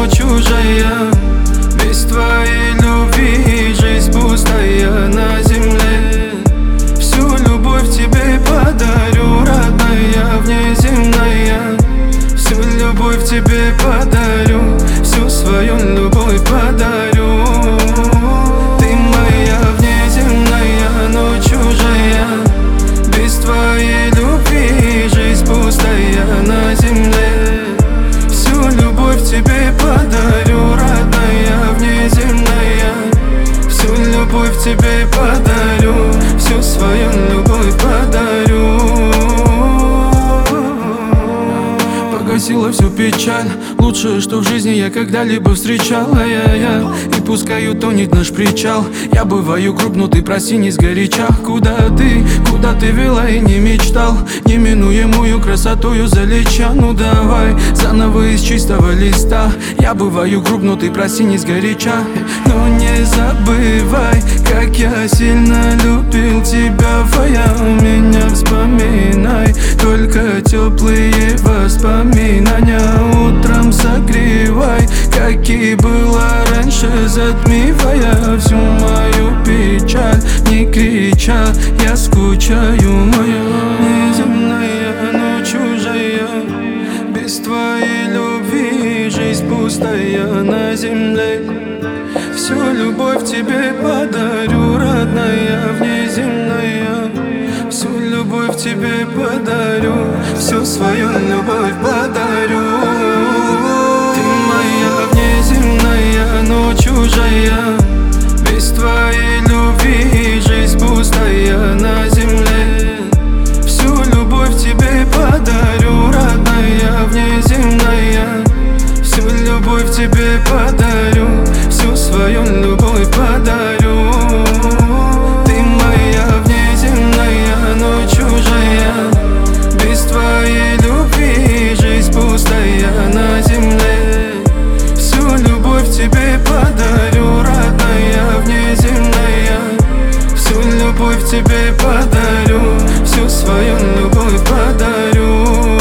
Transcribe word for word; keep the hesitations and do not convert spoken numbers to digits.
но чужая. Без твоей любви жизнь пустая на земле. Всю любовь тебе подарю, родная, внеземная. Всю любовь тебе подарю, всю свою любовь подарю. Ты моя внеземная, но чужая. Без твоей любви жизнь пустая на земле. Всю любовь тебе подарю, родная, внеземная. Всю любовь тебе подарю, всю свою любовь подарю. Погасила всю печаль, лучшее, что в жизни я когда-либо встречала. я, я И пускай утонет наш причал. Я бываю груб, но ты проси не сгоряча. Куда ты, куда ты вела и не мечтал? Неминуемую красотою залеча. Ну давай, заново из чистого листа. Я бываю груб, но ты проси не сгоряча. Но не забывай, как я сильно любил тебя. Твоя у меня вспоминай, только теплые воспоминания. Утром согревай, какие была раньше, затмевая всю мою печаль. Не крича, я скучаю, моя неземная, но чужая. Без твоей любви жизнь пустая на земле. Всю любовь тебе подарю, родная, внеземная. Всю любовь тебе подарю, всю свою любовь подарю. Ты моя внеземная, но чужая. Без твоей любви жизнь пустая на земле. Всю любовь тебе подарю, родная, внеземная. Всю любовь тебе подарю, всю свою любовь подарю. Ты моя внеземная, но чужая. Без твоей любви жизнь пустая на земле. Всю любовь тебе подарю, родная, внеземная. Всю любовь тебе подарю, всю свою любовь подарю.